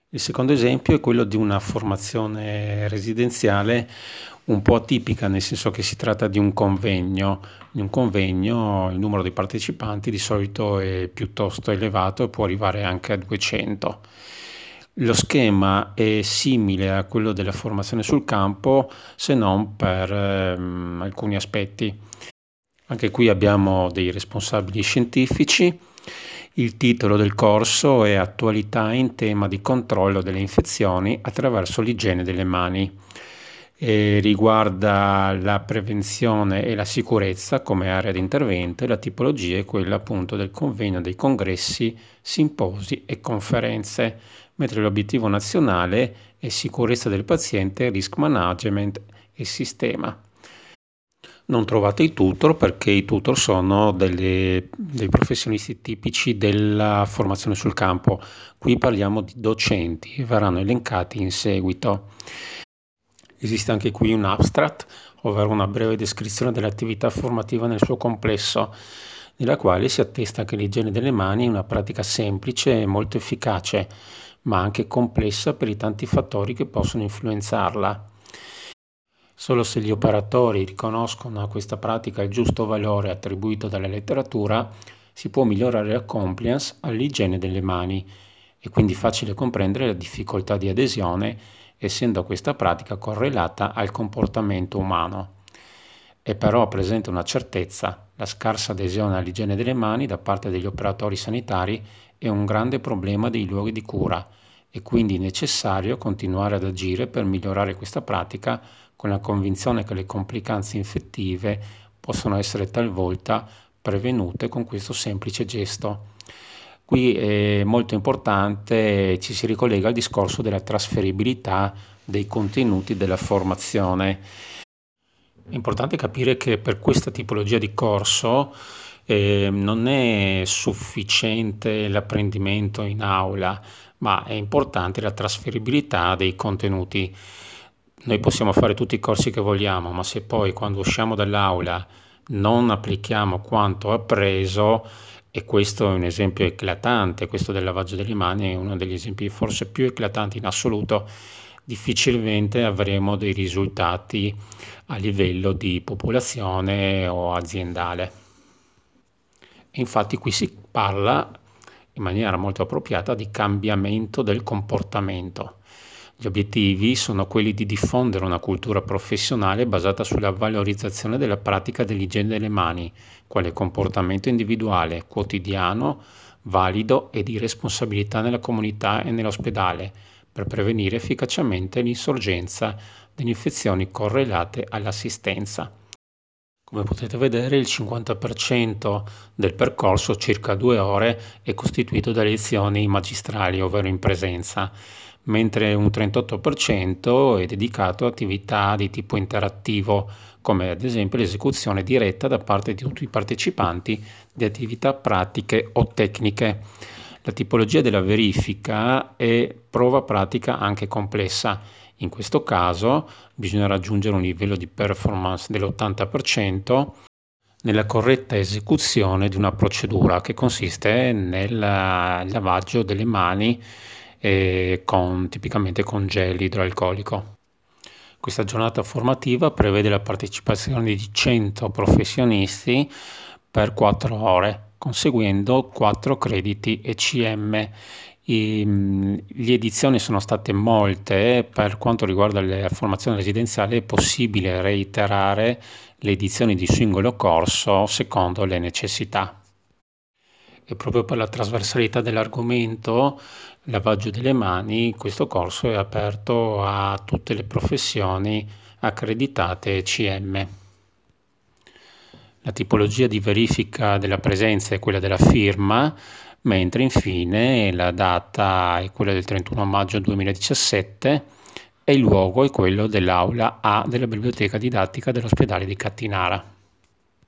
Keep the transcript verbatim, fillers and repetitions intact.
Il secondo esempio è quello di una formazione residenziale un po' atipica, nel senso che si tratta di un convegno. In un convegno il numero di partecipanti di solito è piuttosto elevato e può arrivare anche a duecento. Lo schema è simile a quello della formazione sul campo, se non per ehm, alcuni aspetti. Anche qui abbiamo dei responsabili scientifici. Il titolo del corso è Attualità in tema di controllo delle infezioni attraverso l'igiene delle mani. E riguarda la prevenzione e la sicurezza come area di intervento e la tipologia è quella appunto del convegno dei congressi, simposi e conferenze, mentre l'obiettivo nazionale è sicurezza del paziente, risk management e sistema. Non trovate i tutor perché i tutor sono delle, dei professionisti tipici della formazione sul campo. Qui parliamo di docenti, verranno elencati in seguito. Esiste anche qui un abstract, ovvero una breve descrizione dell'attività formativa nel suo complesso, nella quale si attesta che l'igiene delle mani è una pratica semplice e molto efficace, ma anche complessa per i tanti fattori che possono influenzarla. Solo se gli operatori riconoscono a questa pratica il giusto valore attribuito dalla letteratura, si può migliorare la compliance all'igiene delle mani. È quindi facile comprendere la difficoltà di adesione, essendo questa pratica correlata al comportamento umano. È però presente una certezza: la scarsa adesione all'igiene delle mani da parte degli operatori sanitari è un grande problema dei luoghi di cura. È quindi necessario continuare ad agire per migliorare questa pratica, con la convinzione che le complicanze infettive possono essere talvolta prevenute con questo semplice gesto. Qui è molto importante, ci si ricollega al discorso della trasferibilità dei contenuti della formazione. È importante capire che per questa tipologia di corso eh, non è sufficiente l'apprendimento in aula, ma è importante la trasferibilità dei contenuti. Noi possiamo fare tutti i corsi che vogliamo, ma se poi quando usciamo dall'aula non applichiamo quanto appreso, e questo è un esempio eclatante, questo del lavaggio delle mani è uno degli esempi forse più eclatanti in assoluto, difficilmente avremo dei risultati a livello di popolazione o aziendale. Infatti qui si parla in maniera molto appropriata di cambiamento del comportamento. Gli obiettivi sono quelli di diffondere una cultura professionale basata sulla valorizzazione della pratica dell'igiene delle mani, quale comportamento individuale, quotidiano, valido e di responsabilità nella comunità e nell'ospedale, per prevenire efficacemente l'insorgenza delle infezioni correlate all'assistenza. Come potete vedere, il cinquanta per cento del percorso, circa due ore, è costituito da lezioni magistrali, ovvero in presenza, mentre un trentotto per cento è dedicato a attività di tipo interattivo, come ad esempio l'esecuzione diretta da parte di tutti i partecipanti di attività pratiche o tecniche. La tipologia della verifica è prova pratica anche complessa. In questo caso bisogna raggiungere un livello di performance dell'ottanta per cento nella corretta esecuzione di una procedura che consiste nel lavaggio delle mani eh, con, tipicamente con gel idroalcolico. Questa giornata formativa prevede la partecipazione di cento professionisti per quattro ore, conseguendo quattro crediti E C M. I, le edizioni sono state molte. Per quanto riguarda la formazione residenziale è possibile reiterare le edizioni di singolo corso secondo le necessità. E proprio per la trasversalità dell'argomento, lavaggio delle mani, questo corso è aperto a tutte le professioni accreditate E C M. La tipologia di verifica della presenza è quella della firma, mentre infine la data è quella del trentuno maggio duemiladiciassette e il luogo è quello dell'aula A della Biblioteca Didattica dell'Ospedale di Cattinara.